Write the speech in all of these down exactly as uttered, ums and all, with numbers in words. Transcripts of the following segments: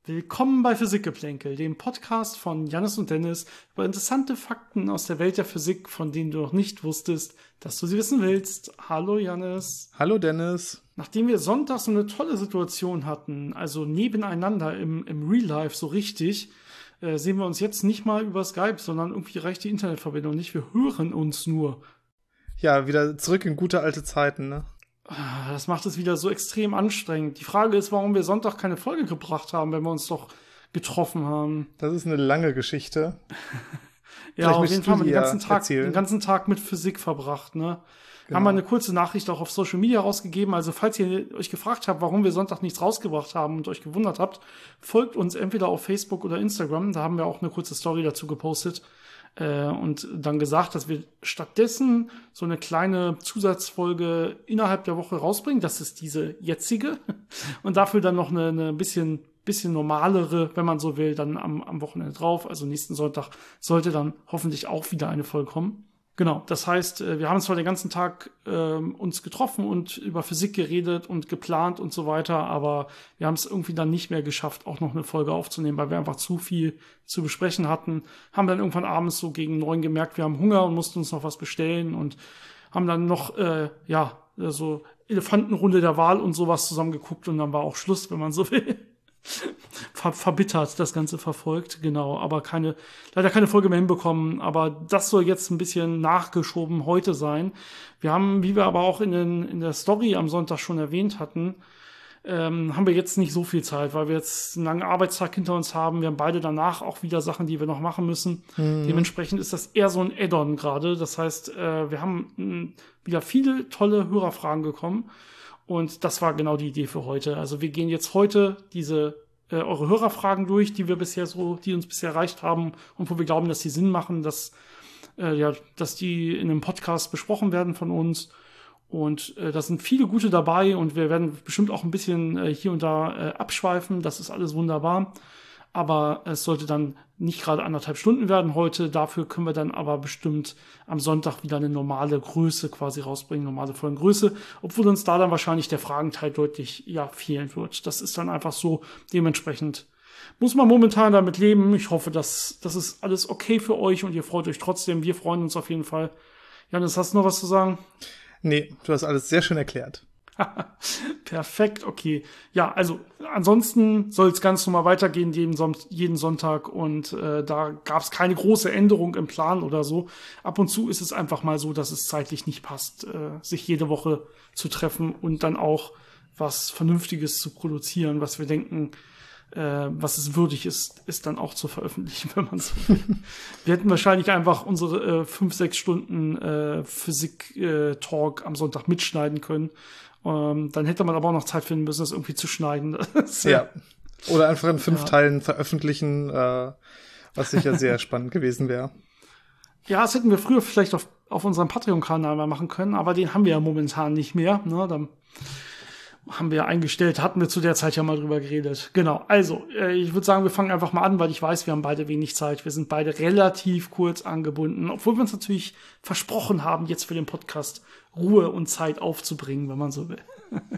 Willkommen bei Physikgeplänkel, dem Podcast von Jannis und Dennis über interessante Fakten aus der Welt der Physik, von denen du noch nicht wusstest, dass du sie wissen willst. Hallo Jannis. Hallo Dennis. Nachdem wir Sonntag so eine tolle Situation hatten, also nebeneinander im, im Real Life so richtig, äh, sehen wir uns jetzt nicht mal über Skype, sondern irgendwie reicht die Internetverbindung nicht. Wir hören uns nur. Ja, wieder zurück in gute alte Zeiten, ne? Das macht es wieder so extrem anstrengend. Die Frage ist, warum wir Sonntag keine Folge gebracht haben, wenn wir uns doch getroffen haben. Das ist eine lange Geschichte. Ja, auf jeden Fall haben wir den ganzen Tag, den ganzen Tag mit Physik verbracht, ne? Genau. Haben wir eine kurze Nachricht auch auf Social Media rausgegeben. Also falls ihr euch gefragt habt, warum wir Sonntag nichts rausgebracht haben und euch gewundert habt, folgt uns entweder auf Facebook oder Instagram. Da haben wir auch eine kurze Story dazu gepostet. Und dann gesagt, dass wir stattdessen so eine kleine Zusatzfolge innerhalb der Woche rausbringen. Das ist diese jetzige. Und dafür dann noch eine, eine bisschen, bisschen normalere, wenn man so will, dann am, am Wochenende drauf. Also nächsten Sonntag sollte dann hoffentlich auch wieder eine Folge kommen. Genau, das heißt, wir haben zwar den ganzen Tag ähm, uns getroffen und über Physik geredet und geplant und so weiter, aber wir haben es irgendwie dann nicht mehr geschafft, auch noch eine Folge aufzunehmen, weil wir einfach zu viel zu besprechen hatten. Haben dann irgendwann abends so gegen neun gemerkt, wir haben Hunger und mussten uns noch was bestellen und haben dann noch, äh, ja, so Elefantenrunde der Wahl und sowas zusammengeguckt und dann war auch Schluss, wenn man so will. Ver- verbittert das Ganze verfolgt, genau, aber keine, leider keine Folge mehr hinbekommen, aber das soll jetzt ein bisschen nachgeschoben heute sein. Wir haben, wie wir aber auch in, den, in der Story am Sonntag schon erwähnt hatten, ähm, haben wir jetzt nicht so viel Zeit, weil wir jetzt einen langen Arbeitstag hinter uns haben. Wir haben beide danach auch wieder Sachen, die wir noch machen müssen. Mhm. Dementsprechend ist das eher so ein Add-on gerade. Das heißt, äh, wir haben mh, wieder viele tolle Hörerfragen bekommen. Und das war genau die Idee für heute. Also wir gehen jetzt heute diese äh, eure Hörerfragen durch, die wir bisher so, die uns bisher erreicht haben und wo wir glauben, dass die Sinn machen, dass äh, ja, dass die in einem Podcast besprochen werden von uns. Und äh, da sind viele gute dabei und wir werden bestimmt auch ein bisschen äh, hier und da äh, abschweifen. Das ist alles wunderbar. Aber es sollte dann nicht gerade anderthalb Stunden werden heute. Dafür können wir dann aber bestimmt am Sonntag wieder eine normale Größe quasi rausbringen, normale Folgengröße, obwohl uns da dann wahrscheinlich der Fragenteil deutlich ja fehlen wird. Das ist dann einfach so. Dementsprechend muss man momentan damit leben. Ich hoffe, dass das ist alles okay für euch und ihr freut euch trotzdem. Wir freuen uns auf jeden Fall. Janis, hast du noch was zu sagen? Nee, du hast alles sehr schön erklärt. Perfekt, okay. Ja, also ansonsten soll es ganz normal weitergehen jeden, Son- jeden Sonntag und äh, da gab es keine große Änderung im Plan oder so. Ab und zu ist es einfach mal so, dass es zeitlich nicht passt, äh, sich jede Woche zu treffen und dann auch was Vernünftiges zu produzieren, was wir denken, äh, was es würdig ist, ist dann auch zu veröffentlichen, wenn man so will. Wir hätten wahrscheinlich einfach unsere äh, fünf, sechs Stunden äh, Physik-Talk äh, am Sonntag mitschneiden können. Um, dann hätte man aber auch noch Zeit finden müssen, das irgendwie zu schneiden. Ja. Oder einfach in fünf ja. Teilen veröffentlichen, äh, was sicher sehr spannend gewesen wäre. Ja, das hätten wir früher vielleicht auf, auf unserem Patreon-Kanal mal machen können, aber den haben wir ja momentan nicht mehr. Ne? Dann haben wir eingestellt, hatten wir zu der Zeit ja mal drüber geredet. Genau, also äh, ich würde sagen, wir fangen einfach mal an, weil ich weiß, wir haben beide wenig Zeit. Wir sind beide relativ kurz angebunden, obwohl wir uns natürlich versprochen haben, jetzt für den Podcast Ruhe und Zeit aufzubringen, wenn man so will.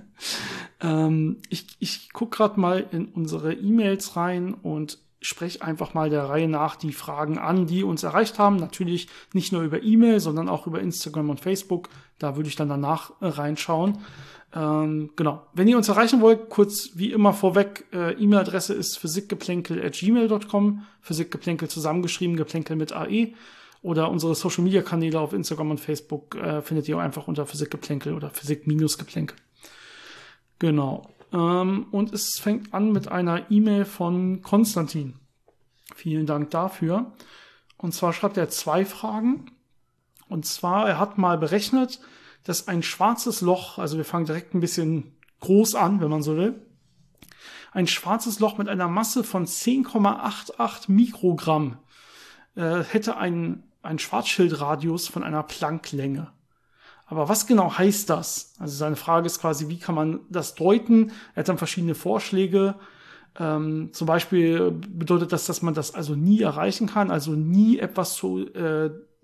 ähm, ich ich gucke gerade mal in unsere E-Mails rein und spreche einfach mal der Reihe nach die Fragen an, die uns erreicht haben. Natürlich nicht nur über E-Mail, sondern auch über Instagram und Facebook. Da würde ich dann danach äh, reinschauen. Ähm, genau. Wenn ihr uns erreichen wollt, kurz wie immer vorweg, äh, E-Mail-Adresse ist physikgeplänkel at gmail dot com. Physikgeplänkel zusammengeschrieben, Geplänkel mit A E. Oder unsere Social-Media-Kanäle auf Instagram und Facebook äh, findet ihr einfach unter Physikgeplänkel oder Physik-Geplänkel. Genau. Ähm, und es fängt an mit einer E-Mail von Konstantin. Vielen Dank dafür. Und zwar schreibt er zwei Fragen. Und zwar, er hat mal berechnet, dass ein schwarzes Loch, also wir fangen direkt ein bisschen groß an, wenn man so will, ein schwarzes Loch mit einer Masse von zehn Komma achtundachtzig Mikrogramm äh, hätte einen, einen Schwarzschildradius von einer Plancklänge. Aber was genau heißt das? Also seine Frage ist quasi, wie kann man das deuten? Er hat dann verschiedene Vorschläge. Ähm, zum Beispiel bedeutet das, dass man das also nie erreichen kann, also nie etwas zu, äh,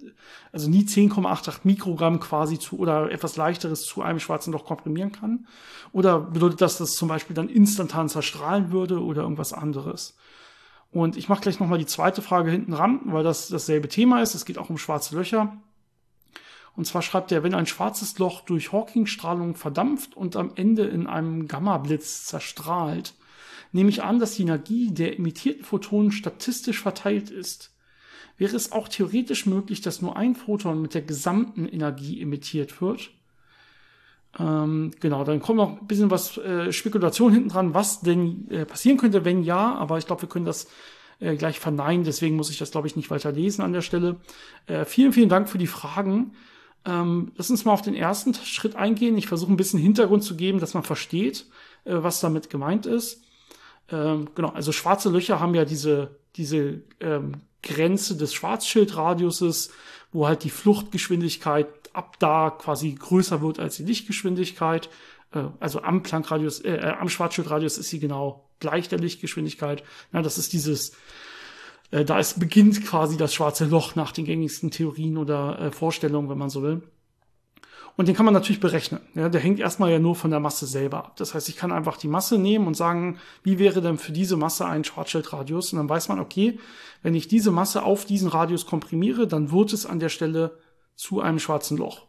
also nie zehn Komma achtzig Mikrogramm quasi zu oder etwas leichteres zu einem schwarzen Loch komprimieren kann? Oder bedeutet das, dass das zum Beispiel dann instantan zerstrahlen würde oder irgendwas anderes? Und ich mache gleich nochmal die zweite Frage hinten ran, weil das dasselbe Thema ist. Es geht auch um schwarze Löcher. Und zwar schreibt er, wenn ein schwarzes Loch durch Hawking-Strahlung verdampft und am Ende in einem Gamma-Blitz zerstrahlt, nehme ich an, dass die Energie der emittierten Photonen statistisch verteilt ist. Wäre es auch theoretisch möglich, dass nur ein Photon mit der gesamten Energie emittiert wird? Ähm, genau, dann kommt noch ein bisschen was äh, Spekulation hinten dran, was denn äh, passieren könnte, wenn ja, aber ich glaube, wir können das äh, gleich verneinen, deswegen muss ich das, glaube ich, nicht weiter lesen an der Stelle. Äh, vielen, vielen Dank für die Fragen. Ähm, lass uns mal auf den ersten Schritt eingehen. Ich versuche ein bisschen Hintergrund zu geben, dass man versteht, äh, was damit gemeint ist. Ähm, genau, also schwarze Löcher haben ja diese, diese ähm, Grenze des Schwarzschildradiuses, wo halt die Fluchtgeschwindigkeit ab da quasi größer wird als die Lichtgeschwindigkeit. Äh, also am Planckradius, äh, am Schwarzschildradius ist sie genau gleich der Lichtgeschwindigkeit. Ja, das ist dieses, äh, da ist beginnt quasi das schwarze Loch nach den gängigsten Theorien oder äh, Vorstellungen, wenn man so will. Und den kann man natürlich berechnen. Ja, der hängt erstmal ja nur von der Masse selber ab. Das heißt, ich kann einfach die Masse nehmen und sagen, wie wäre denn für diese Masse ein Schwarzschildradius? Und dann weiß man, okay, wenn ich diese Masse auf diesen Radius komprimiere, dann wird es an der Stelle zu einem schwarzen Loch.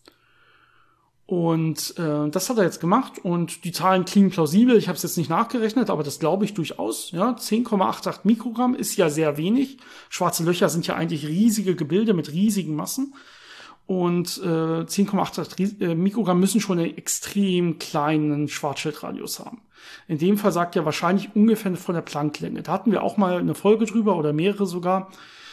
Und äh, das hat er jetzt gemacht und die Zahlen klingen plausibel. Ich habe es jetzt nicht nachgerechnet, aber das glaube ich durchaus. Ja, zehn Komma achtzig Mikrogramm ist ja sehr wenig. Schwarze Löcher sind ja eigentlich riesige Gebilde mit riesigen Massen. Und äh, zehn Komma achtzig Mikrogramm müssen schon einen extrem kleinen Schwarzschildradius haben. In dem Fall sagt er wahrscheinlich ungefähr von der Plancklänge. Da hatten wir auch mal eine Folge drüber oder mehrere sogar,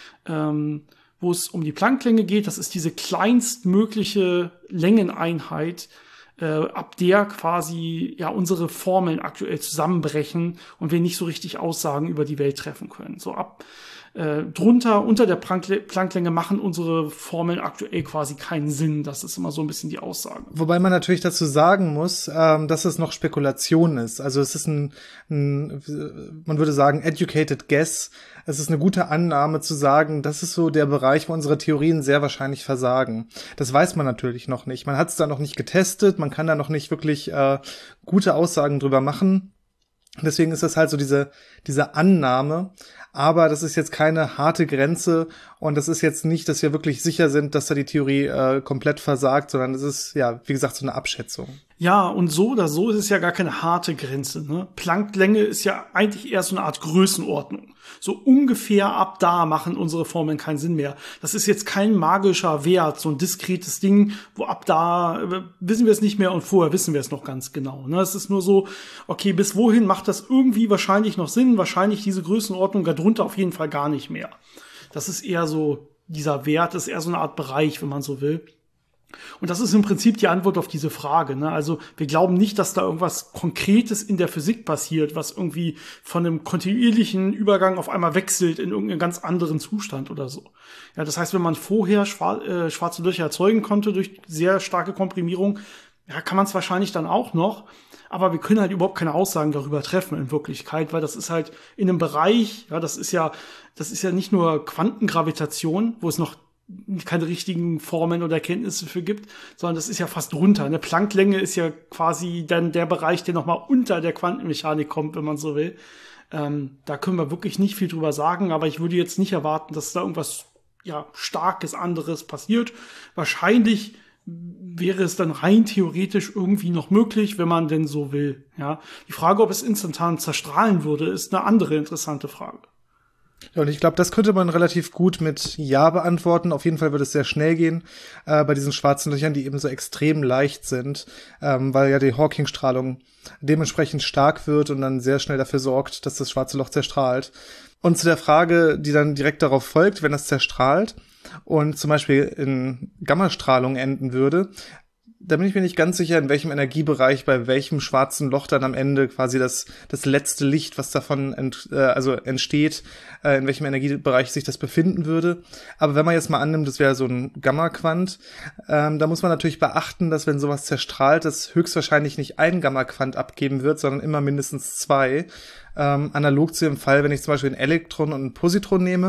ähm, wo es um die Plancklänge geht. Das ist diese kleinstmögliche Längeneinheit, äh, ab der quasi ja unsere Formeln aktuell zusammenbrechen und wir nicht so richtig Aussagen über die Welt treffen können. So ab Äh, drunter, unter der Plancklänge machen unsere Formeln aktuell quasi keinen Sinn. Das ist immer so ein bisschen die Aussage. Wobei man natürlich dazu sagen muss, ähm, dass es noch Spekulation ist. Also es ist ein, ein, man würde sagen, educated guess. Es ist eine gute Annahme zu sagen, das ist so der Bereich, wo unsere Theorien sehr wahrscheinlich versagen. Das weiß man natürlich noch nicht. Man hat es da noch nicht getestet, man kann da noch nicht wirklich äh, gute Aussagen drüber machen. Deswegen ist das halt so diese, diese Annahme. Aber das ist jetzt keine harte Grenze und das ist jetzt nicht, dass wir wirklich sicher sind, dass da die Theorie äh, komplett versagt, sondern es ist, ja, wie gesagt, so eine Abschätzung. Ja, und so oder so ist es ja gar keine harte Grenze. Ne? Plancklänge ist ja eigentlich eher so eine Art Größenordnung. So ungefähr ab da machen unsere Formeln keinen Sinn mehr. Das ist jetzt kein magischer Wert, so ein diskretes Ding, wo ab da äh, wissen wir es nicht mehr und vorher wissen wir es noch ganz genau. Ne? Es ist nur so, okay, bis wohin macht das irgendwie wahrscheinlich noch Sinn? Wahrscheinlich diese Größenordnung darunter auf jeden Fall gar nicht mehr. Das ist eher so, dieser Wert ist eher so eine Art Bereich, wenn man so will. Und das ist im Prinzip die Antwort auf diese Frage. Ne? Also wir glauben nicht, dass da irgendwas Konkretes in der Physik passiert, was irgendwie von einem kontinuierlichen Übergang auf einmal wechselt in irgendeinen ganz anderen Zustand oder so. Ja, das heißt, wenn man vorher schwar- äh, schwarze Löcher erzeugen konnte durch sehr starke Komprimierung, ja, kann man es wahrscheinlich dann auch noch. Aber wir können halt überhaupt keine Aussagen darüber treffen in Wirklichkeit, weil das ist halt in einem Bereich, ja, das ist ja, das ist ja nicht nur Quantengravitation, wo es noch keine richtigen Formeln oder Erkenntnisse für gibt, sondern das ist ja fast drunter. Eine Plancklänge ist ja quasi dann der Bereich, der noch mal unter der Quantenmechanik kommt, wenn man so will. Ähm, da können wir wirklich nicht viel drüber sagen, aber ich würde jetzt nicht erwarten, dass da irgendwas ja starkes anderes passiert. Wahrscheinlich wäre es dann rein theoretisch irgendwie noch möglich, wenn man denn so will. Ja, die Frage, ob es instantan zerstrahlen würde, ist eine andere interessante Frage. Ja, und ich glaube, das könnte man relativ gut mit Ja beantworten. Auf jeden Fall würde es sehr schnell gehen äh, bei diesen schwarzen Löchern, die eben so extrem leicht sind, ähm, weil ja die Hawking-Strahlung dementsprechend stark wird und dann sehr schnell dafür sorgt, dass das schwarze Loch zerstrahlt. Und zu der Frage, die dann direkt darauf folgt, wenn das zerstrahlt und zum Beispiel in Gammastrahlung enden würde, da bin ich mir nicht ganz sicher, in welchem Energiebereich, bei welchem schwarzen Loch dann am Ende quasi das das letzte Licht, was davon ent, äh, also entsteht, äh, in welchem Energiebereich sich das befinden würde. Aber wenn man jetzt mal annimmt, das wäre so ein Gamma-Quant, ähm, da muss man natürlich beachten, dass wenn sowas zerstrahlt, das höchstwahrscheinlich nicht ein Gamma-Quant abgeben wird, sondern immer mindestens zwei. Ähm, analog zu dem Fall, wenn ich zum Beispiel ein Elektron und ein Positron nehme,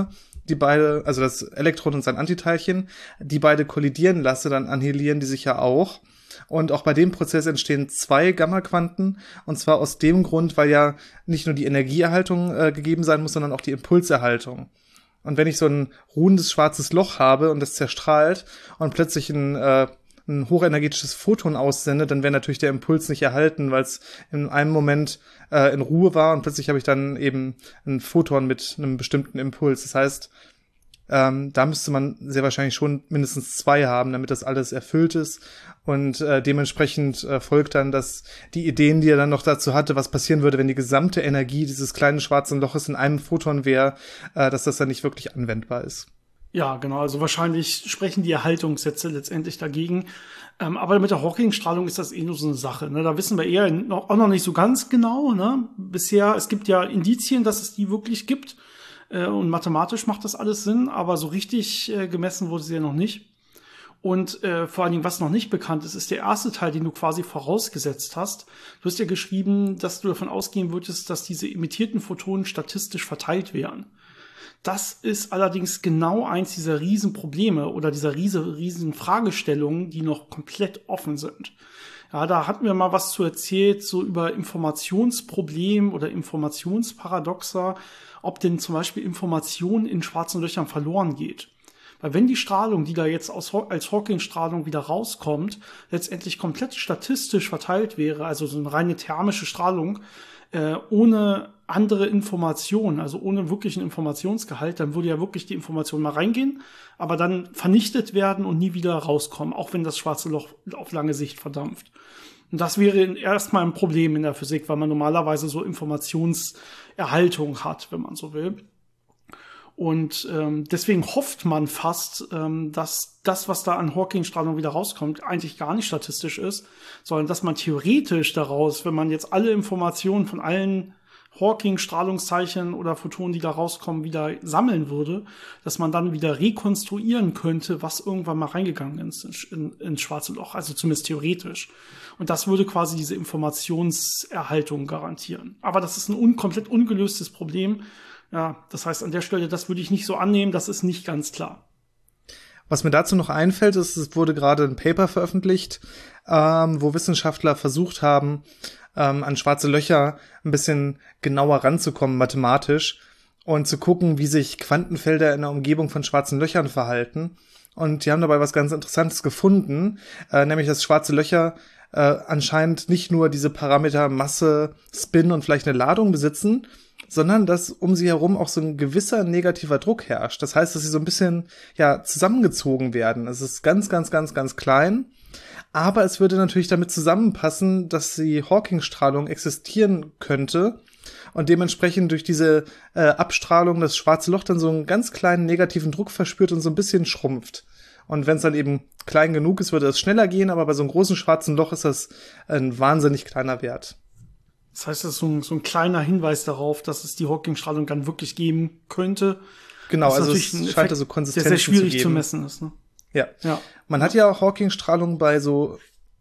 die beide, also das Elektron und sein Antiteilchen, die beide kollidieren lasse, dann annihilieren die sich ja auch. Und auch bei dem Prozess entstehen zwei Gammaquanten. Und zwar aus dem Grund, weil ja nicht nur die Energieerhaltung äh, gegeben sein muss, sondern auch die Impulserhaltung. Und wenn ich so ein ruhendes schwarzes Loch habe und das zerstrahlt und plötzlich ein, äh, ein hochenergetisches Photon aussende, dann wäre natürlich der Impuls nicht erhalten, weil es in einem Moment äh, in Ruhe war und plötzlich habe ich dann eben ein Photon mit einem bestimmten Impuls. Das heißt, ähm, da müsste man sehr wahrscheinlich schon mindestens zwei haben, damit das alles erfüllt ist. Und äh, dementsprechend äh, folgt dann, dass die Ideen, die er dann noch dazu hatte, was passieren würde, wenn die gesamte Energie dieses kleinen schwarzen Loches in einem Photon wäre, äh, dass das dann nicht wirklich anwendbar ist. Ja, genau. Also wahrscheinlich sprechen die Erhaltungssätze letztendlich dagegen. Ähm, aber mit der Hawking-Strahlung ist das eh nur so eine Sache. Ne? Da wissen wir eher noch, auch noch nicht so ganz genau. Ne? Bisher, es gibt ja Indizien, dass es die wirklich gibt. Äh, und mathematisch macht das alles Sinn. Aber so richtig äh, gemessen wurde sie ja noch nicht. Und äh, vor allen Dingen, was noch nicht bekannt ist, ist der erste Teil, den du quasi vorausgesetzt hast. Du hast ja geschrieben, dass du davon ausgehen würdest, dass diese emittierten Photonen statistisch verteilt wären. Das ist allerdings genau eins dieser Riesenprobleme oder dieser riesen, riesen Fragestellungen, die noch komplett offen sind. Ja, da hatten wir mal was zu erzählt, so über Informationsproblem oder Informationsparadoxa, ob denn zum Beispiel Information in schwarzen Löchern verloren geht. Weil wenn die Strahlung, die da jetzt aus, als Hawking-Strahlung wieder rauskommt, letztendlich komplett statistisch verteilt wäre, also so eine reine thermische Strahlung, äh, ohne andere Informationen, also ohne wirklichen Informationsgehalt, dann würde ja wirklich die Information mal reingehen, aber dann vernichtet werden und nie wieder rauskommen, auch wenn das schwarze Loch auf lange Sicht verdampft. Und das wäre erstmal ein Problem in der Physik, weil man normalerweise so Informationserhaltung hat, wenn man so will. Und ähm, deswegen hofft man fast, ähm, dass das, was da an Hawking-Strahlung wieder rauskommt, eigentlich gar nicht statistisch ist, sondern dass man theoretisch daraus, wenn man jetzt alle Informationen von allen Hawking-Strahlungszeichen oder Photonen, die da rauskommen, wieder sammeln würde, dass man dann wieder rekonstruieren könnte, was irgendwann mal reingegangen ist ins in, in schwarze Loch, also zumindest theoretisch. Und das würde quasi diese Informationserhaltung garantieren. Aber das ist ein un- komplett ungelöstes Problem. Ja, das heißt, an der Stelle, das würde ich nicht so annehmen, das ist nicht ganz klar. Was mir dazu noch einfällt, ist, es wurde gerade ein Paper veröffentlicht, ähm, wo Wissenschaftler versucht haben, ähm, an schwarze Löcher ein bisschen genauer ranzukommen, mathematisch, und zu gucken, wie sich Quantenfelder in der Umgebung von schwarzen Löchern verhalten. Und die haben dabei was ganz Interessantes gefunden, äh, nämlich, dass schwarze Löcher äh, anscheinend nicht nur diese Parameter Masse, Spin und vielleicht eine Ladung besitzen, sondern dass um sie herum auch so ein gewisser negativer Druck herrscht. Das heißt, dass sie so ein bisschen, ja, zusammengezogen werden. Es ist ganz, ganz, ganz, ganz klein. Aber es würde natürlich damit zusammenpassen, dass die Hawking-Strahlung existieren könnte und dementsprechend durch diese äh, Abstrahlung das schwarze Loch dann so einen ganz kleinen negativen Druck verspürt und so ein bisschen schrumpft. Und wenn es dann eben klein genug ist, würde es schneller gehen, aber bei so einem großen schwarzen Loch ist das ein wahnsinnig kleiner Wert. Das heißt, das ist so ein, so ein kleiner Hinweis darauf, dass es die Hawking-Strahlung dann wirklich geben könnte. Genau, also es scheint da so Konsistenzen der sehr schwierig zu geben. zu messen ist. Ne? Ja. ja, man hat ja auch Hawking-Strahlung bei so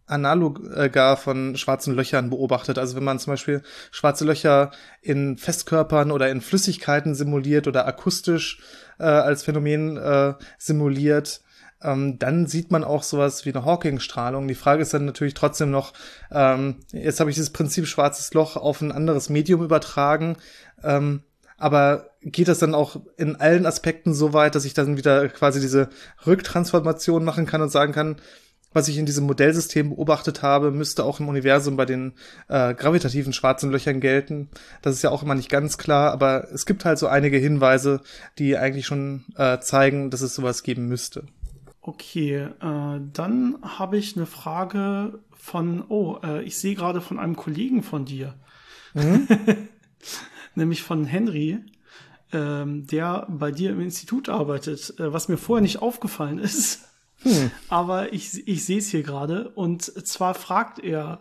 Analoga von schwarzen Löchern beobachtet. Also wenn man zum Beispiel schwarze Löcher in Festkörpern oder in Flüssigkeiten simuliert oder akustisch äh, als Phänomen äh, simuliert, Ähm, dann sieht man auch sowas wie eine Hawking-Strahlung. Die Frage ist dann natürlich trotzdem noch, ähm, jetzt habe ich dieses Prinzip schwarzes Loch auf ein anderes Medium übertragen, ähm, aber geht das dann auch in allen Aspekten so weit, dass ich dann wieder quasi diese Rücktransformation machen kann und sagen kann, was ich in diesem Modellsystem beobachtet habe, müsste auch im Universum bei den äh, gravitativen schwarzen Löchern gelten. Das ist ja auch immer nicht ganz klar, aber es gibt halt so einige Hinweise, die eigentlich schon äh, zeigen, dass es sowas geben müsste. Okay, äh, dann habe ich eine Frage von, oh, äh, ich sehe gerade von einem Kollegen von dir, mhm. nämlich von Henry, ähm, der bei dir im Institut arbeitet, äh, was mir vorher nicht aufgefallen ist, hm. aber ich, ich sehe es hier gerade. Und zwar fragt er,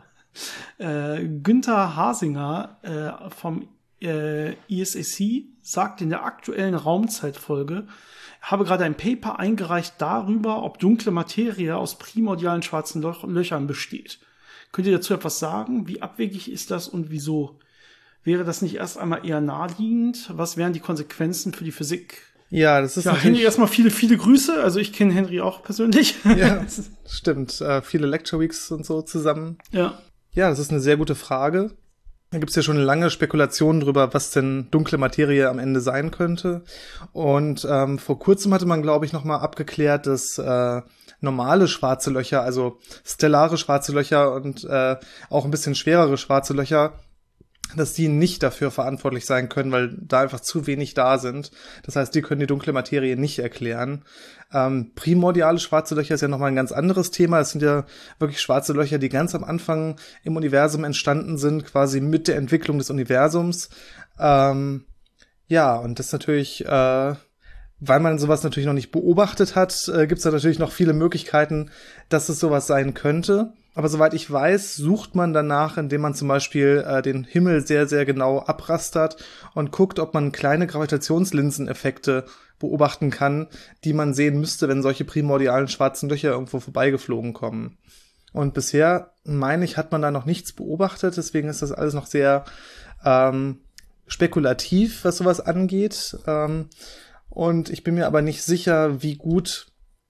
äh, Günther Hasinger äh, vom äh, I S A C sagt in der aktuellen Raumzeitfolge, habe gerade ein Paper eingereicht darüber, ob dunkle Materie aus primordialen schwarzen Loch- Löchern besteht. Könnt ihr dazu etwas sagen? Wie abwegig ist das und wieso? Wäre das nicht erst einmal eher naheliegend? Was wären die Konsequenzen für die Physik Ja, das ist ja, Henry, erstmal viele, viele Grüße. Also ich kenne Henry auch persönlich. Ja, stimmt. Äh, viele Lecture Weeks und so zusammen. Ja. Ja, das ist eine sehr gute Frage. Da gibt's ja schon lange Spekulationen drüber, was denn dunkle Materie am Ende sein könnte. Und ähm, vor kurzem hatte man, glaube ich, noch mal abgeklärt, dass äh, normale schwarze Löcher, also stellare schwarze Löcher und äh, auch ein bisschen schwerere schwarze Löcher, dass die nicht dafür verantwortlich sein können, weil da einfach zu wenig da sind. Das heißt, die können die dunkle Materie nicht erklären. Ähm, primordiale schwarze Löcher ist ja nochmal ein ganz anderes Thema. Es sind ja wirklich schwarze Löcher, die ganz am Anfang im Universum entstanden sind, quasi mit der Entwicklung des Universums. Ähm, ja, und das natürlich, äh, weil man sowas natürlich noch nicht beobachtet hat, äh, gibt es da natürlich noch viele Möglichkeiten, dass es sowas sein könnte. Aber soweit ich weiß, sucht man danach, indem man zum Beispiel äh, den Himmel sehr, sehr genau abrastert und guckt, ob man kleine Gravitationslinseneffekte beobachten kann, die man sehen müsste, wenn solche primordialen schwarzen Löcher irgendwo vorbeigeflogen kommen. Und bisher, meine ich, hat man da noch nichts beobachtet, deswegen ist das alles noch sehr ähm, spekulativ, was sowas angeht. Ähm, und ich bin mir aber nicht sicher, wie gut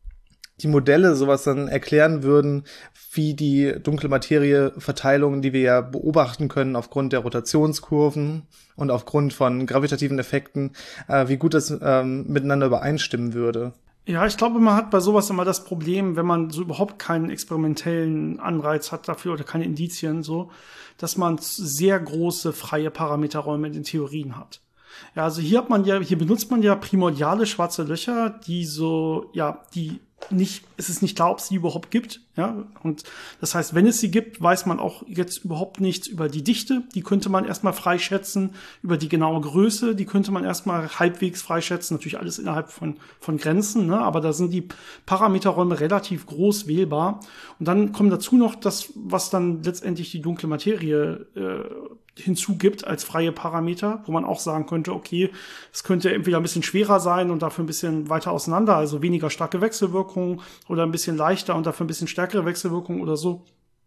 die Modelle sowas dann erklären würden, wie die dunkle Materie-Verteilung, die wir ja beobachten können aufgrund der Rotationskurven und aufgrund von gravitativen Effekten, äh, wie gut das ähm, miteinander übereinstimmen würde. Ja, ich glaube, man hat bei sowas immer das Problem, wenn man so überhaupt keinen experimentellen Anreiz hat dafür oder keine Indizien, so, dass man sehr große freie Parameterräume in den Theorien hat. Ja, also hier hat man ja, hier benutzt man ja primordiale schwarze Löcher, die so, ja, die nicht, es ist nicht klar, ob es die überhaupt gibt, ja, und das heißt, wenn es sie gibt, weiß man auch jetzt überhaupt nichts über die Dichte, die könnte man erstmal freischätzen, über die genaue Größe, die könnte man erstmal halbwegs freischätzen, natürlich alles innerhalb von, von Grenzen, ne, aber da sind die Parameterräume relativ groß wählbar und dann kommt dazu noch das, was dann letztendlich die dunkle Materie äh, hinzugibt als freie Parameter, wo man auch sagen könnte, okay, es könnte entweder ein bisschen schwerer sein und dafür ein bisschen weiter auseinander, also weniger starke Wechselwirkungen oder ein bisschen leichter und dafür ein bisschen stärkere Wechselwirkungen oder so.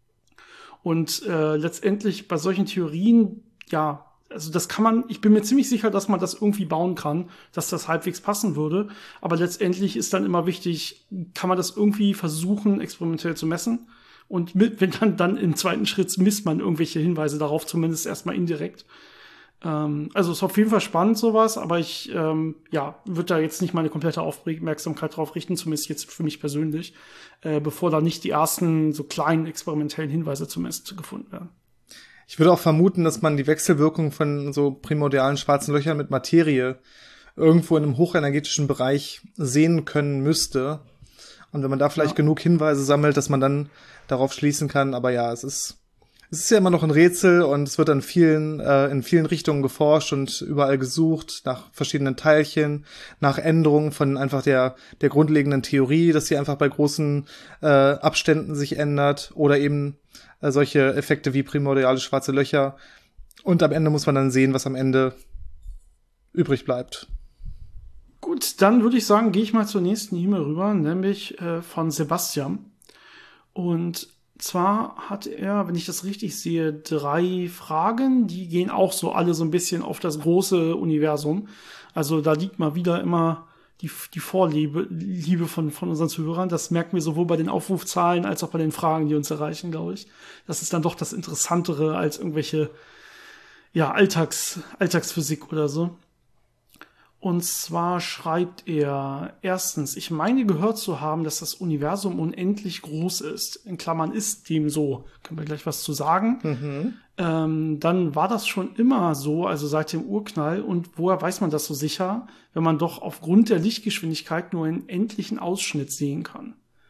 Und äh, letztendlich bei solchen Theorien, ja, also das kann man, ich bin mir ziemlich sicher, dass man das irgendwie bauen kann, dass das halbwegs passen würde, aber letztendlich ist dann immer wichtig, kann man das irgendwie versuchen, experimentell zu messen? Und mit, wenn dann, dann im zweiten Schritt misst man irgendwelche Hinweise darauf, zumindest erstmal indirekt. Ähm, also ist auf jeden Fall spannend sowas, aber ich, ähm, ja, würde da jetzt nicht meine komplette Aufmerksamkeit drauf richten, zumindest jetzt für mich persönlich, äh, bevor da nicht die ersten so kleinen experimentellen Hinweise zumindest gefunden werden. Ich würde auch vermuten, dass man die Wechselwirkung von so primordialen schwarzen Löchern mit Materie irgendwo in einem hochenergetischen Bereich sehen können müsste. Und wenn man da vielleicht ja. genug Hinweise sammelt, dass man dann darauf schließen kann. Aber ja, es ist es ist ja immer noch ein Rätsel und es wird an vielen äh, in vielen Richtungen geforscht und überall gesucht nach verschiedenen Teilchen, nach Änderungen von einfach der der grundlegenden Theorie, dass sie einfach bei großen äh, Abständen sich ändert oder eben äh, solche Effekte wie primordiale schwarze Löcher. Und am Ende muss man dann sehen, was am Ende übrig bleibt. Gut, dann würde ich sagen, gehe ich mal zur nächsten E-Mail rüber, nämlich äh, von Sebastian. Und zwar hat er, wenn ich das richtig sehe, drei Fragen, die gehen auch so alle so ein bisschen auf das große Universum. Also da liegt mal wieder immer die, die Vorliebe Liebe von, von unseren Zuhörern. Das merken wir sowohl bei den Aufrufzahlen als auch bei den Fragen, die uns erreichen, glaube ich. Das ist dann doch das Interessantere als irgendwelche, ja, Alltags, Alltagsphysik oder so. Und zwar schreibt er, erstens, ich meine gehört zu haben, dass das Universum unendlich groß ist. In Klammern ist dem so. Können wir gleich was zu sagen. Mhm. Ähm, dann war das schon immer so, also seit dem Urknall. Und woher weiß man das so sicher, wenn man doch aufgrund der Lichtgeschwindigkeit nur einen endlichen Ausschnitt sehen kann?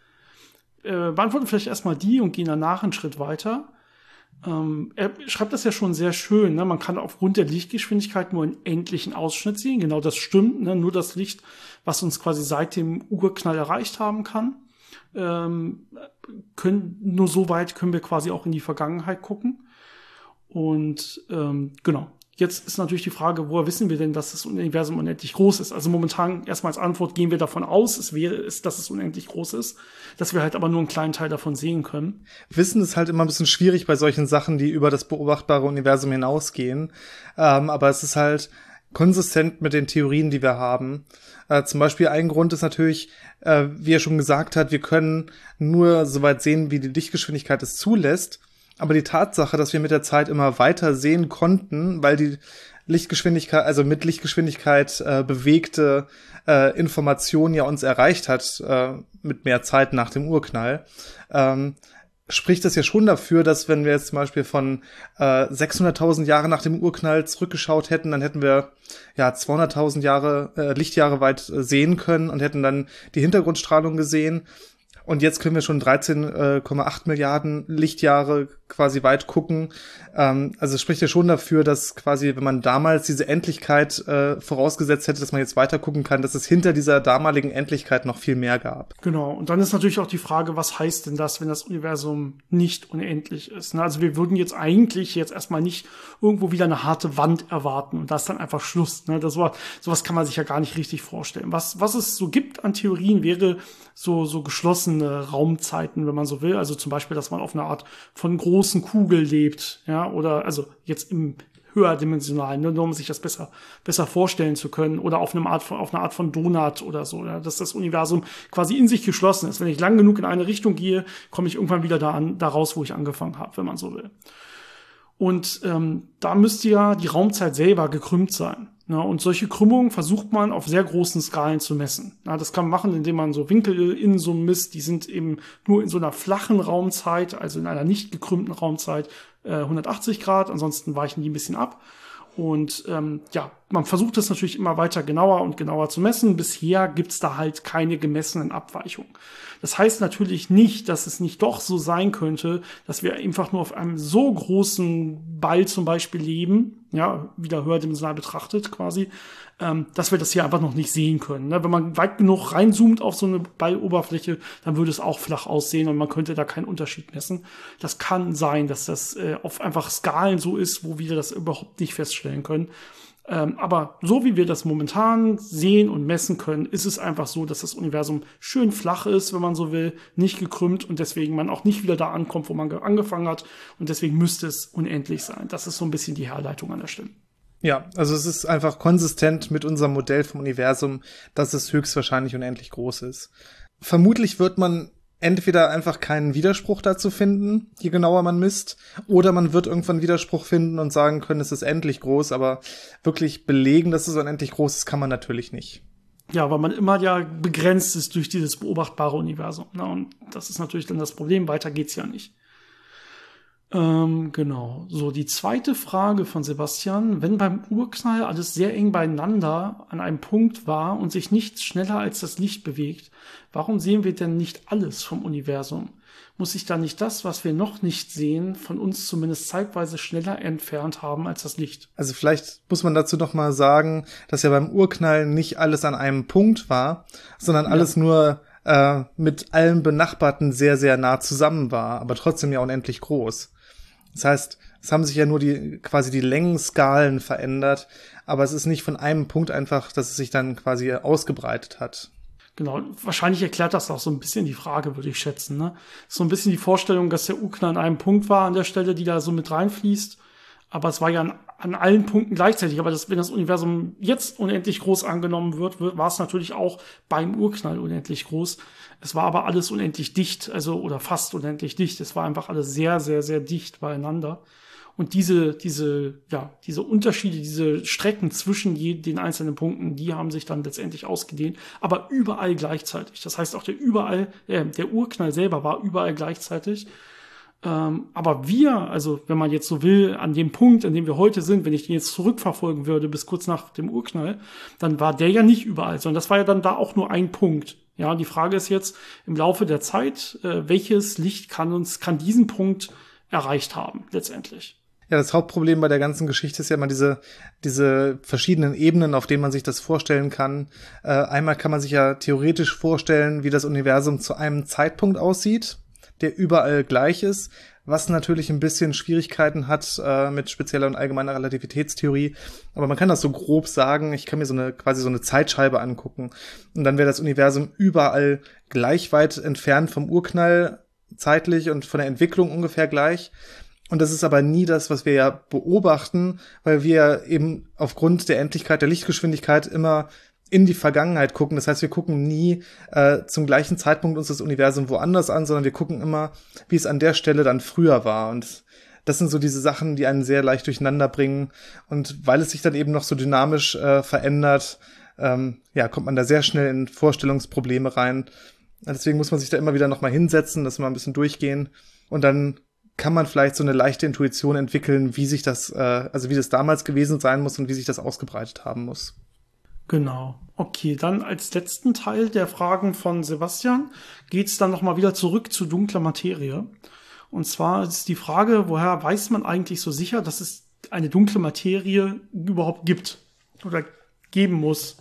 Äh, beantworten vielleicht erstmal die und gehen danach einen Schritt weiter. Ähm, er schreibt das ja schon sehr schön, ne? Man kann aufgrund der Lichtgeschwindigkeit nur einen endlichen Ausschnitt sehen. Genau, das stimmt, ne? Nur das Licht, was uns quasi seit dem Urknall erreicht haben kann. Ähm, können, nur so weit können wir quasi auch in die Vergangenheit gucken. Und ähm, genau. Jetzt ist natürlich die Frage, woher wissen wir denn, dass das Universum unendlich groß ist? Also momentan erstmal als Antwort gehen wir davon aus, es wäre es, dass es unendlich groß ist, dass wir halt aber nur einen kleinen Teil davon sehen können. Wissen ist halt immer ein bisschen schwierig bei solchen Sachen, die über das beobachtbare Universum hinausgehen. Ähm, aber es ist halt konsistent mit den Theorien, die wir haben. Äh, zum Beispiel ein Grund ist natürlich, äh, wie er schon gesagt hat, wir können nur so weit sehen, wie die Lichtgeschwindigkeit es zulässt. Aber die Tatsache, dass wir mit der Zeit immer weiter sehen konnten, weil die Lichtgeschwindigkeit, also mit Lichtgeschwindigkeit äh, bewegte äh, Information ja uns erreicht hat, äh, mit mehr Zeit nach dem Urknall, ähm, spricht das ja schon dafür, dass wenn wir jetzt zum Beispiel von äh, sechshunderttausend Jahre nach dem Urknall zurückgeschaut hätten, dann hätten wir ja zweihunderttausend Jahre, äh, Lichtjahre weit äh, sehen können und hätten dann die Hintergrundstrahlung gesehen. Und jetzt können wir schon dreizehn Komma acht Milliarden Lichtjahre quasi weit gucken. Ähm, also es spricht ja schon dafür, dass quasi, wenn man damals diese Endlichkeit äh, vorausgesetzt hätte, dass man jetzt weiter gucken kann, dass es hinter dieser damaligen Endlichkeit noch viel mehr gab. Genau. Und dann ist natürlich auch die Frage, was heißt denn das, wenn das Universum nicht unendlich ist? Ne? Also wir würden jetzt eigentlich jetzt erstmal nicht irgendwo wieder eine harte Wand erwarten und da ist dann einfach Schluss. Ne? Das war, sowas kann man sich ja gar nicht richtig vorstellen. Was, was es so gibt an Theorien, wäre so, so geschlossene Raumzeiten, wenn man so will. Also zum Beispiel, dass man auf einer Art von großen Kugel lebt, ja, oder also jetzt im höherdimensionalen, ne, nur um sich das besser, besser vorstellen zu können, oder auf einer Art von, auf einer Art von Donut oder so, ja, dass das Universum quasi in sich geschlossen ist. Wenn ich lang genug in eine Richtung gehe, komme ich irgendwann wieder da an, da raus, wo ich angefangen habe, wenn man so will. Und ähm, da müsste ja die Raumzeit selber gekrümmt sein. Na, und solche Krümmungen versucht man auf sehr großen Skalen zu messen. Na, das kann man machen, indem man so Winkel in so misst. Die sind eben nur in so einer flachen Raumzeit, also in einer nicht gekrümmten Raumzeit, äh, hundertachtzig Grad. Ansonsten weichen die ein bisschen ab. Und ähm, ja, man versucht das natürlich immer weiter genauer und genauer zu messen. Bisher gibt's da halt keine gemessenen Abweichungen. Das heißt natürlich nicht, dass es nicht doch so sein könnte, dass wir einfach nur auf einem so großen Ball zum Beispiel leben, ja, wieder höherdimensional betrachtet quasi, ähm, dass wir das hier einfach noch nicht sehen können. Ne? Wenn man weit genug reinzoomt auf so eine Balloberfläche, dann würde es auch flach aussehen und man könnte da keinen Unterschied messen. Das kann sein, dass das äh, auf einfach Skalen so ist, wo wir das überhaupt nicht feststellen können. Ähm, aber so wie wir das momentan sehen und messen können, ist es einfach so, dass das Universum schön flach ist, wenn man so will, nicht gekrümmt und deswegen man auch nicht wieder da ankommt, wo man angefangen hat und deswegen müsste es unendlich sein. Das ist so ein bisschen die Herleitung an der Stelle. Ja, also es ist einfach konsistent mit unserem Modell vom Universum, dass es höchstwahrscheinlich unendlich groß ist. Vermutlich wird man entweder einfach keinen Widerspruch dazu finden, je genauer man misst, oder man wird irgendwann Widerspruch finden und sagen können, es ist endlich groß, aber wirklich belegen, dass es unendlich groß ist, kann man natürlich nicht. Ja, weil man immer ja begrenzt ist durch dieses beobachtbare Universum. Ne? Und das ist natürlich dann das Problem, weiter geht's ja nicht. Ähm, genau. So, die zweite Frage von Sebastian. Wenn beim Urknall alles sehr eng beieinander an einem Punkt war und sich nichts schneller als das Licht bewegt, warum sehen wir denn nicht alles vom Universum? Muss sich da nicht das, was wir noch nicht sehen, von uns zumindest zeitweise schneller entfernt haben als das Licht? Also vielleicht muss man dazu noch mal sagen, dass ja beim Urknall nicht alles an einem Punkt war, sondern alles ja. nur äh, mit allen Benachbarten sehr, sehr nah zusammen war, aber trotzdem ja unendlich groß. Das heißt, es haben sich ja nur die quasi die Längenskalen verändert, aber es ist nicht von einem Punkt einfach, dass es sich dann quasi ausgebreitet hat. Genau, wahrscheinlich erklärt das auch so ein bisschen die Frage, würde ich schätzen. Ne? So ein bisschen die Vorstellung, dass der Urknall an einem Punkt war an der Stelle, die da so mit reinfließt. Aber es war ja an, an allen Punkten gleichzeitig. Aber das, wenn das Universum jetzt unendlich groß angenommen wird, wird, war es natürlich auch beim Urknall unendlich groß. Es war aber alles unendlich dicht, also oder fast unendlich dicht. Es war einfach alles sehr, sehr, sehr dicht beieinander. Und diese, diese, ja, diese Unterschiede, diese Strecken zwischen je, den einzelnen Punkten, die haben sich dann letztendlich ausgedehnt, aber überall gleichzeitig. Das heißt auch der überall, äh, der Urknall selber war überall gleichzeitig. Ähm, aber wir, also wenn man jetzt so will, an dem Punkt, an dem wir heute sind, wenn ich den jetzt zurückverfolgen würde bis kurz nach dem Urknall, dann war der ja nicht überall, sondern das war ja dann da auch nur ein Punkt. Ja, die Frage ist jetzt im Laufe der Zeit, äh, welches Licht kann uns, kann diesen Punkt erreicht haben, letztendlich. Ja, das Hauptproblem bei der ganzen Geschichte ist ja immer diese diese verschiedenen Ebenen, auf denen man sich das vorstellen kann. Äh, einmal kann man sich ja theoretisch vorstellen, wie das Universum zu einem Zeitpunkt aussieht, der überall gleich ist, was natürlich ein bisschen Schwierigkeiten hat äh, mit spezieller und allgemeiner Relativitätstheorie. Aber man kann das so grob sagen, ich kann mir so eine quasi so eine Zeitscheibe angucken und dann wäre das Universum überall gleich weit entfernt vom Urknall zeitlich und von der Entwicklung ungefähr gleich. Und das ist aber nie das, was wir ja beobachten, weil wir eben aufgrund der Endlichkeit der Lichtgeschwindigkeit immer in die Vergangenheit gucken. Das heißt, wir gucken nie äh, zum gleichen Zeitpunkt uns das Universum woanders an, sondern wir gucken immer, wie es an der Stelle dann früher war. Und das sind so diese Sachen, die einen sehr leicht durcheinander bringen. Und weil es sich dann eben noch so dynamisch äh, verändert, ähm, ja, kommt man da sehr schnell in Vorstellungsprobleme rein. Deswegen muss man sich da immer wieder nochmal hinsetzen, das mal ein bisschen durchgehen. Und dann kann man vielleicht so eine leichte Intuition entwickeln, wie sich das, äh, also wie das damals gewesen sein muss und wie sich das ausgebreitet haben muss. Genau. Okay, dann als letzten Teil der Fragen von Sebastian geht's dann nochmal wieder zurück zu dunkler Materie. Und zwar ist die Frage, woher weiß man eigentlich so sicher, dass es eine dunkle Materie überhaupt gibt oder geben muss?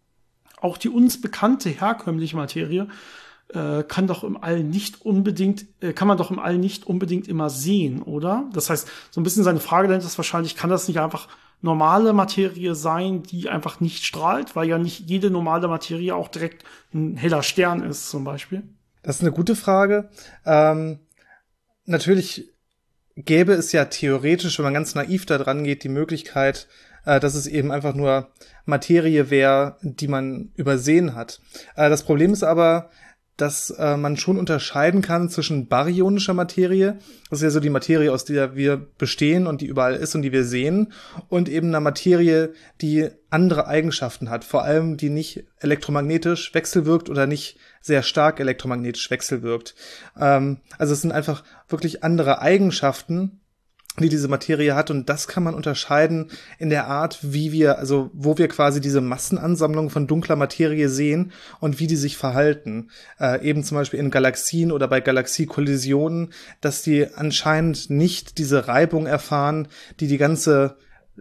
Auch die uns bekannte herkömmliche Materie äh, kann doch im All nicht unbedingt, äh, kann man doch im All nicht unbedingt immer sehen, oder? Das heißt, so ein bisschen seine Frage dahinter ist wahrscheinlich, kann das nicht einfach normale Materie sein, die einfach nicht strahlt, weil ja nicht jede normale Materie auch direkt ein heller Stern ist, zum Beispiel? Das ist eine gute Frage. Ähm, natürlich gäbe es ja theoretisch, wenn man ganz naiv da dran geht, die Möglichkeit, äh, dass es eben einfach nur Materie wäre, die man übersehen hat. Äh, das Problem ist aber, dass äh, man schon unterscheiden kann zwischen baryonischer Materie, das ist ja so die Materie, aus der wir bestehen und die überall ist und die wir sehen, und eben einer Materie, die andere Eigenschaften hat, vor allem die nicht elektromagnetisch wechselwirkt oder nicht sehr stark elektromagnetisch wechselwirkt. Ähm, also es sind einfach wirklich andere Eigenschaften, die diese Materie hat, und das kann man unterscheiden in der Art, wie wir, also wo wir quasi diese Massenansammlung von dunkler Materie sehen und wie die sich verhalten. Äh, eben zum Beispiel in Galaxien oder bei Galaxiekollisionen, dass die anscheinend nicht diese Reibung erfahren, die die ganze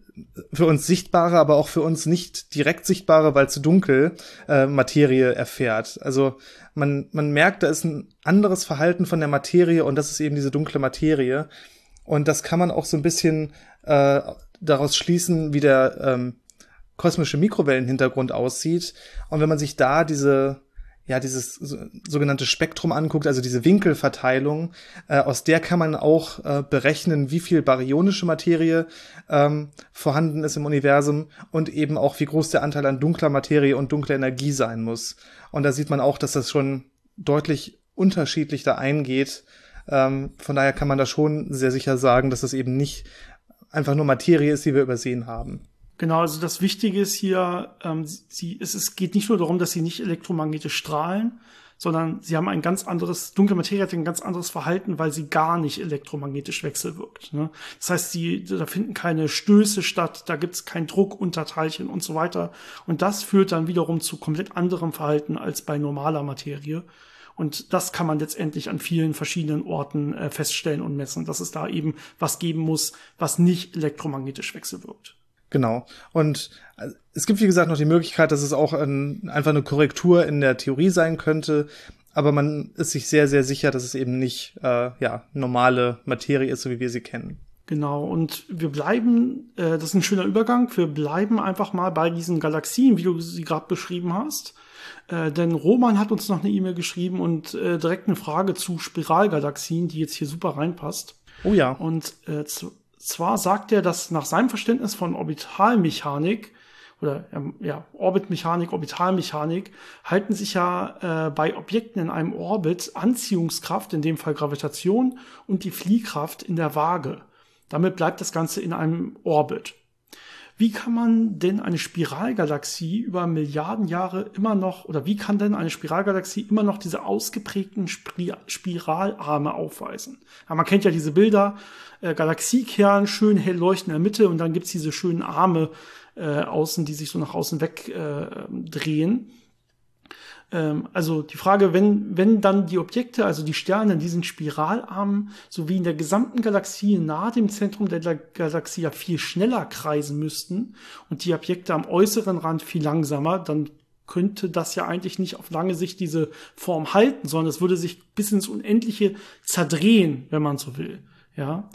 für uns sichtbare, aber auch für uns nicht direkt sichtbare, weil zu dunkel, äh, Materie erfährt. Also man, man merkt, da ist ein anderes Verhalten von der Materie, und das ist eben diese dunkle Materie. Und das kann man auch so ein bisschen äh, daraus schließen, wie der ähm, kosmische Mikrowellenhintergrund aussieht. Und wenn man sich da diese, ja, dieses so, sogenannte Spektrum anguckt, also diese Winkelverteilung, äh, aus der kann man auch äh, berechnen, wie viel baryonische Materie ähm, vorhanden ist im Universum und eben auch, wie groß der Anteil an dunkler Materie und dunkler Energie sein muss. Und da sieht man auch, dass das schon deutlich unterschiedlich da eingeht. Ähm, von daher kann man da schon sehr sicher sagen, dass das eben nicht einfach nur Materie ist, die wir übersehen haben. Genau, also das Wichtige ist hier, ähm, sie, es, es geht nicht nur darum, dass sie nicht elektromagnetisch strahlen, sondern sie haben ein ganz anderes, dunkle Materie hat ein ganz anderes Verhalten, weil sie gar nicht elektromagnetisch wechselwirkt. Ne? Das heißt, sie, da finden keine Stöße statt, da gibt es keinen Druck unter Teilchen und so weiter. Und das führt dann wiederum zu komplett anderem Verhalten als bei normaler Materie. Und das kann man letztendlich an vielen verschiedenen Orten äh, feststellen und messen, dass es da eben was geben muss, was nicht elektromagnetisch wechselwirkt. Genau. Und es gibt, wie gesagt, noch die Möglichkeit, dass es auch ein, einfach eine Korrektur in der Theorie sein könnte. Aber man ist sich sehr, sehr sicher, dass es eben nicht äh, ja normale Materie ist, so wie wir sie kennen. Genau, und wir bleiben, äh, das ist ein schöner Übergang, wir bleiben einfach mal bei diesen Galaxien, wie du sie gerade beschrieben hast. Äh, denn Roman hat uns noch eine E-Mail geschrieben und äh, direkt eine Frage zu Spiralgalaxien, die jetzt hier super reinpasst. Oh ja. Und äh, z- zwar sagt er, dass nach seinem Verständnis von Orbitalmechanik oder ähm, ja Orbitmechanik, Orbitalmechanik halten sich ja äh, bei Objekten in einem Orbit Anziehungskraft, in dem Fall Gravitation, und die Fliehkraft in der Waage. Damit bleibt das Ganze in einem Orbit. Wie kann man denn eine Spiralgalaxie über Milliarden Jahre immer noch, oder wie kann denn eine Spiralgalaxie immer noch diese ausgeprägten Spir- Spiralarme aufweisen? Ja, man kennt ja diese Bilder, äh, Galaxiekern, schön hell leuchten in der Mitte, und dann gibt's diese schönen Arme äh, außen, die sich so nach außen weg äh, drehen. Ähm, also die Frage, wenn, wenn dann die Objekte, also die Sterne in diesen Spiralarmen sowie in der gesamten Galaxie nahe dem Zentrum der Galaxie ja viel schneller kreisen müssten und die Objekte am äußeren Rand viel langsamer, dann könnte das ja eigentlich nicht auf lange Sicht diese Form halten, sondern es würde sich bis ins Unendliche zerdrehen, wenn man so will. Ja.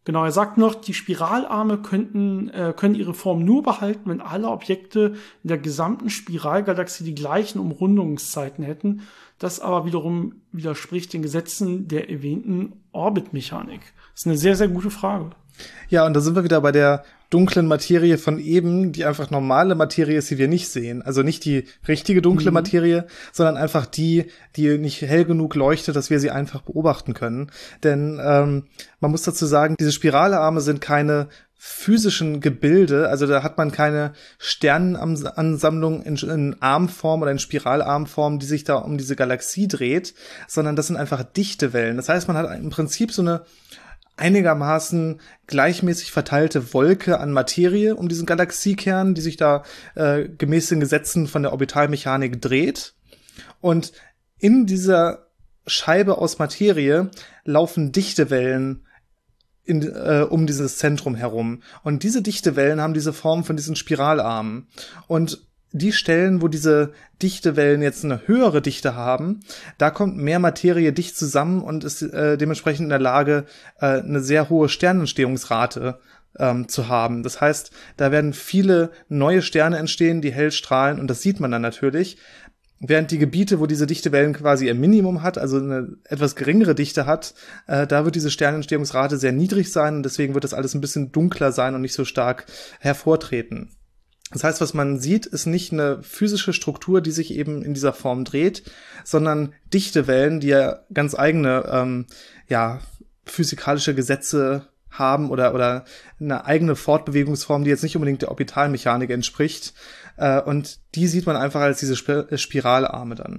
Genau, er sagt noch, die Spiralarme könnten, äh, können ihre Form nur behalten, wenn alle Objekte in der gesamten Spiralgalaxie die gleichen Umrundungszeiten hätten. Das aber wiederum widerspricht den Gesetzen der erwähnten Orbitmechanik. Das ist eine sehr, sehr gute Frage. Ja, und da sind wir wieder bei der dunklen Materie von eben, die einfach normale Materie ist, die wir nicht sehen. Also nicht die richtige dunkle mhm. Materie, sondern einfach die, die nicht hell genug leuchtet, dass wir sie einfach beobachten können. Denn ähm, man muss dazu sagen, diese Spiralarme sind keine physischen Gebilde, also da hat man keine Sternenansammlung in, in Armform oder in Spiralarmform, die sich da um diese Galaxie dreht, sondern das sind einfach dichte Wellen. Das heißt, man hat im Prinzip so eine einigermaßen gleichmäßig verteilte Wolke an Materie um diesen Galaxiekern, die sich da äh, gemäß den Gesetzen von der Orbitalmechanik dreht. Und in dieser Scheibe aus Materie laufen Dichtewellen in, äh, um dieses Zentrum herum. Und diese Dichtewellen haben diese Form von diesen Spiralarmen. Und die Stellen, wo diese Dichtewellen jetzt eine höhere Dichte haben, da kommt mehr Materie dicht zusammen und ist äh, dementsprechend in der Lage, äh, eine sehr hohe Sternentstehungsrate ähm, zu haben. Das heißt, da werden viele neue Sterne entstehen, die hell strahlen, und das sieht man dann natürlich. Während die Gebiete, wo diese Dichtewellen quasi ein Minimum hat, also eine etwas geringere Dichte hat, äh, da wird diese Sternentstehungsrate sehr niedrig sein, und deswegen wird das alles ein bisschen dunkler sein und nicht so stark hervortreten. Das heißt, was man sieht, ist nicht eine physische Struktur, die sich eben in dieser Form dreht, sondern Dichtewellen, die ja ganz eigene ähm, ja physikalische Gesetze haben oder oder eine eigene Fortbewegungsform, die jetzt nicht unbedingt der Orbitalmechanik entspricht. Äh, und die sieht man einfach als diese Sp- Spiralarme dann.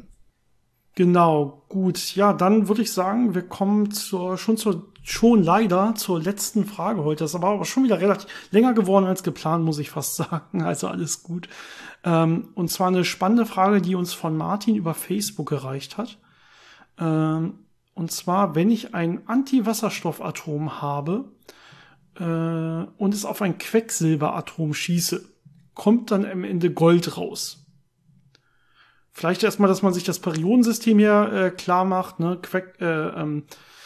Genau, gut. Ja, dann würde ich sagen, wir kommen zur, schon zur, schon leider zur letzten Frage heute. Das war aber schon wieder relativ länger geworden als geplant, muss ich fast sagen. Also alles gut. Ähm, und zwar eine spannende Frage, die uns von Martin über Facebook erreicht hat. Ähm, und zwar, wenn ich ein Antiwasserstoffatom habe äh, und es auf ein Quecksilberatom schieße, kommt dann am Ende Gold raus. Vielleicht erstmal, dass man sich das Periodensystem hier äh, klar macht. Ne? Queck, äh, ähm,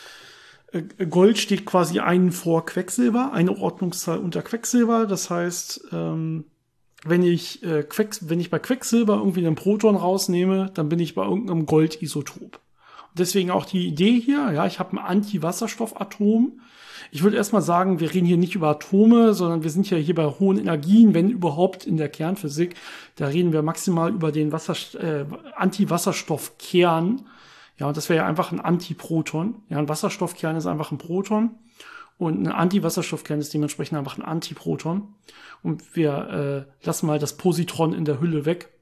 äh, Gold steht quasi einen vor Quecksilber, eine Ordnungszahl unter Quecksilber. Das heißt, ähm, wenn ich äh, Queck, wenn ich bei Quecksilber irgendwie einen Proton rausnehme, dann bin ich bei irgendeinem Goldisotop. Und deswegen auch die Idee hier, ja, ich habe ein Antiwasserstoffatom. Ich würde erstmal sagen, wir reden hier nicht über Atome, sondern wir sind ja hier bei hohen Energien, wenn überhaupt in der Kernphysik. Da reden wir maximal über den Wasser, äh, Antiwasserstoffkern. Ja, und das wäre ja einfach ein Antiproton. Ja, ein Wasserstoffkern ist einfach ein Proton und ein Antiwasserstoffkern ist dementsprechend einfach ein Antiproton. Und wir äh, lassen mal das Positron in der Hülle weg.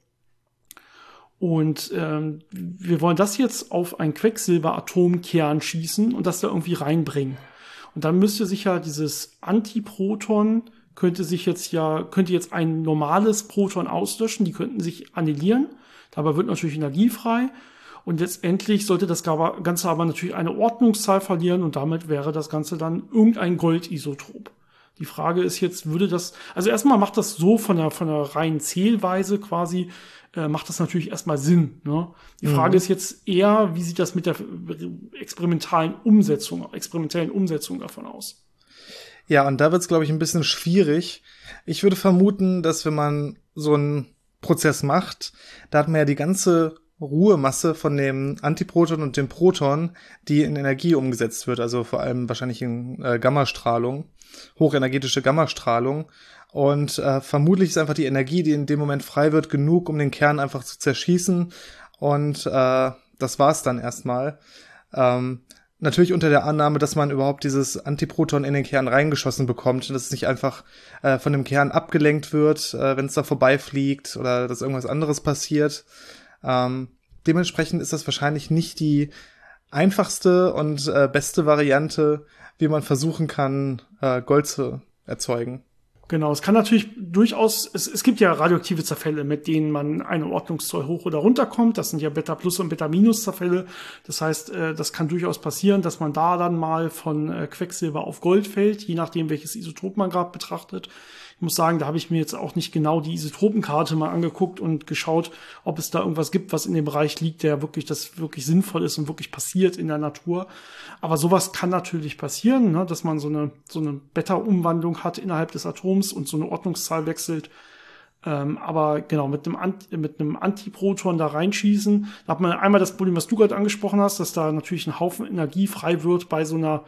Und ähm, wir wollen das jetzt auf ein Quecksilberatomkern schießen und das da irgendwie reinbringen. Und dann müsste sich ja dieses Antiproton, könnte sich jetzt ja, könnte jetzt ein normales Proton auslöschen, die könnten sich annihilieren. Dabei wird natürlich Energie frei. Und letztendlich sollte das Ganze aber natürlich eine Ordnungszahl verlieren und damit wäre das Ganze dann irgendein Goldisotop. Die Frage ist jetzt, würde das, also erstmal macht das so von der, von der reinen Zählweise quasi, äh, macht das natürlich erstmal Sinn, ne? Die Frage mhm. ist jetzt eher, wie sieht das mit der experimentalen Umsetzung, experimentellen Umsetzung davon aus? Ja, und da wird es, glaube ich, ein bisschen schwierig. Ich würde vermuten, dass wenn man so einen Prozess macht, da hat man ja die ganze Ruhemasse von dem Antiproton und dem Proton, die in Energie umgesetzt wird, also vor allem wahrscheinlich in äh, Gammastrahlung, hochenergetische Gammastrahlung. Und äh, vermutlich ist einfach die Energie, die in dem Moment frei wird, genug, um den Kern einfach zu zerschießen. Und äh, das war's dann erstmal. Ähm, natürlich unter der Annahme, dass man überhaupt dieses Antiproton in den Kern reingeschossen bekommt und dass es nicht einfach äh, von dem Kern abgelenkt wird, äh, wenn es da vorbeifliegt oder dass irgendwas anderes passiert. Ähm, dementsprechend ist das wahrscheinlich nicht die einfachste und äh, beste Variante, wie man versuchen kann, äh, Gold zu erzeugen. Genau, es kann natürlich durchaus, es, es gibt ja radioaktive Zerfälle, mit denen man eine Ordnungszahl hoch oder runter kommt. Das sind ja Beta-Plus- und Beta-Minus-Zerfälle. Das heißt, äh, das kann durchaus passieren, dass man da dann mal von äh, Quecksilber auf Gold fällt, je nachdem, welches Isotop man gerade betrachtet. Ich muss sagen, da habe ich mir jetzt auch nicht genau die Isotopenkarte mal angeguckt und geschaut, ob es da irgendwas gibt, was in dem Bereich liegt, der wirklich, das wirklich sinnvoll ist und wirklich passiert in der Natur. Aber sowas kann natürlich passieren, ne, dass man so eine, so eine Beta-Umwandlung hat innerhalb des Atoms und so eine Ordnungszahl wechselt. Ähm, aber genau, mit einem, Ant- mit einem Antiproton da reinschießen, da hat man einmal das Problem, was du gerade angesprochen hast, dass da natürlich ein Haufen Energie frei wird bei so einer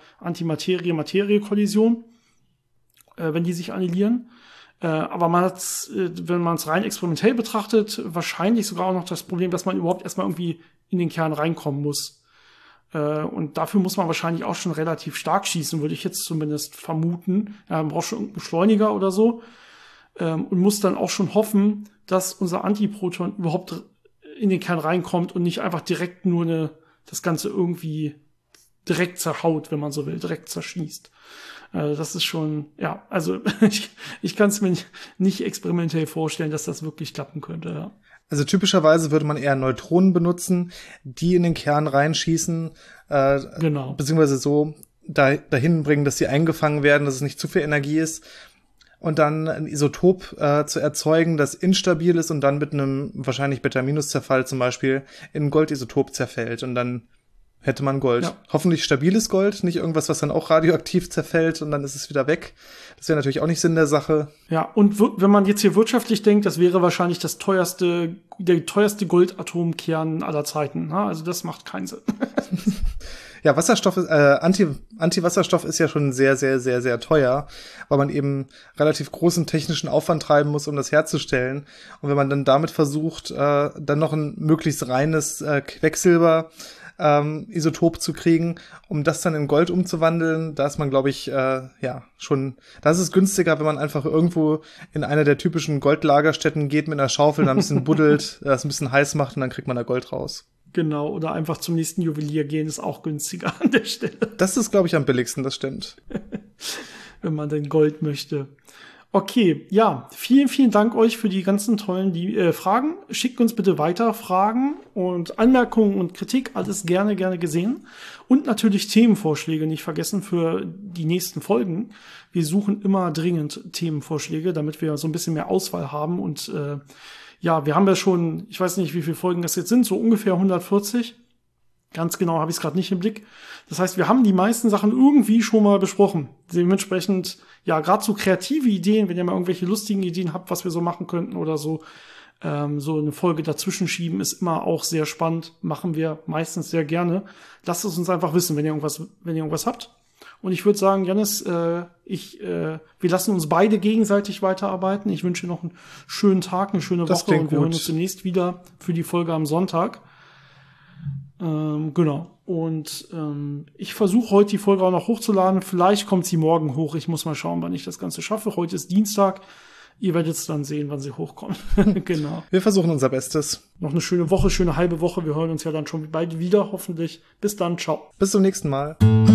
Antimaterie-Materie-Kollision, äh, wenn die sich annihilieren. Äh, aber man hat, äh, wenn man es rein experimentell betrachtet, wahrscheinlich sogar auch noch das Problem, dass man überhaupt erstmal irgendwie in den Kern reinkommen muss. Äh, und dafür muss man wahrscheinlich auch schon relativ stark schießen, würde ich jetzt zumindest vermuten. Ja, man braucht schon irgendeinen Beschleuniger oder so. Und muss dann auch schon hoffen, dass unser Antiproton überhaupt in den Kern reinkommt und nicht einfach direkt nur eine, das Ganze irgendwie direkt zerhaut, wenn man so will, direkt zerschießt. Also das ist schon, ja, also ich, ich kann es mir nicht, nicht experimentell vorstellen, dass das wirklich klappen könnte. Ja. Also typischerweise würde man eher Neutronen benutzen, die in den Kern reinschießen, äh, genau. beziehungsweise so da, dahin bringen, dass sie eingefangen werden, dass es nicht zu viel Energie ist. Und dann ein Isotop äh, zu erzeugen, das instabil ist und dann mit einem wahrscheinlich Beta-Minus-Zerfall zum Beispiel in ein Goldisotop zerfällt. Und dann hätte man Gold. Ja. Hoffentlich stabiles Gold, nicht irgendwas, was dann auch radioaktiv zerfällt und dann ist es wieder weg. Das wäre natürlich auch nicht Sinn der Sache. Ja, und w- wenn man jetzt hier wirtschaftlich denkt, das wäre wahrscheinlich das teuerste, der teuerste Goldatomkern aller Zeiten. Ne? Also das macht keinen Sinn. Ja, Wasserstoff ist, äh, Anti, Anti-Wasserstoff ist ja schon sehr, sehr, sehr, sehr teuer, weil man eben relativ großen technischen Aufwand treiben muss, um das herzustellen. Und wenn man dann damit versucht, äh, dann noch ein möglichst reines äh, Quecksilber ähm, Isotop zu kriegen, um das dann in Gold umzuwandeln, da ist man, glaube ich, äh, ja, schon, da ist es günstiger, wenn man einfach irgendwo in einer der typischen Goldlagerstätten geht mit einer Schaufel, dann ein bisschen buddelt, das ein bisschen heiß macht und dann kriegt man da Gold raus. Genau, oder einfach zum nächsten Juwelier gehen, ist auch günstiger an der Stelle. Das ist, glaube ich, am billigsten, das stimmt. Wenn man denn Gold möchte. Okay, ja, vielen, vielen Dank euch für die ganzen tollen die, äh, Fragen. Schickt uns bitte weiter Fragen und Anmerkungen und Kritik, alles gerne, gerne gesehen. Und natürlich Themenvorschläge nicht vergessen für die nächsten Folgen. Wir suchen immer dringend Themenvorschläge, damit wir so ein bisschen mehr Auswahl haben und äh, ja, wir haben ja schon, ich weiß nicht, wie viele Folgen das jetzt sind, so ungefähr hundertvierzig. Ganz genau habe ich es gerade nicht im Blick. Das heißt, wir haben die meisten Sachen irgendwie schon mal besprochen. Dementsprechend, ja, gerade so kreative Ideen, wenn ihr mal irgendwelche lustigen Ideen habt, was wir so machen könnten oder so, ähm, so eine Folge dazwischen schieben, ist immer auch sehr spannend. Machen wir meistens sehr gerne. Lasst es uns einfach wissen, wenn ihr irgendwas, wenn ihr irgendwas habt. Und ich würde sagen, Jannis, äh, ich, äh, wir lassen uns beide gegenseitig weiterarbeiten. Ich wünsche dir noch einen schönen Tag, eine schöne das Woche und wir gut. hören uns demnächst wieder für die Folge am Sonntag. Ähm, genau. Und ähm, ich versuche heute die Folge auch noch hochzuladen. Vielleicht kommt sie morgen hoch. Ich muss mal schauen, wann ich das Ganze schaffe. Heute ist Dienstag. Ihr werdet es dann sehen, wann sie hochkommt. Genau. Wir versuchen unser Bestes. Noch eine schöne Woche, schöne halbe Woche. Wir hören uns ja dann schon bald wieder, hoffentlich. Bis dann. Ciao. Bis zum nächsten Mal.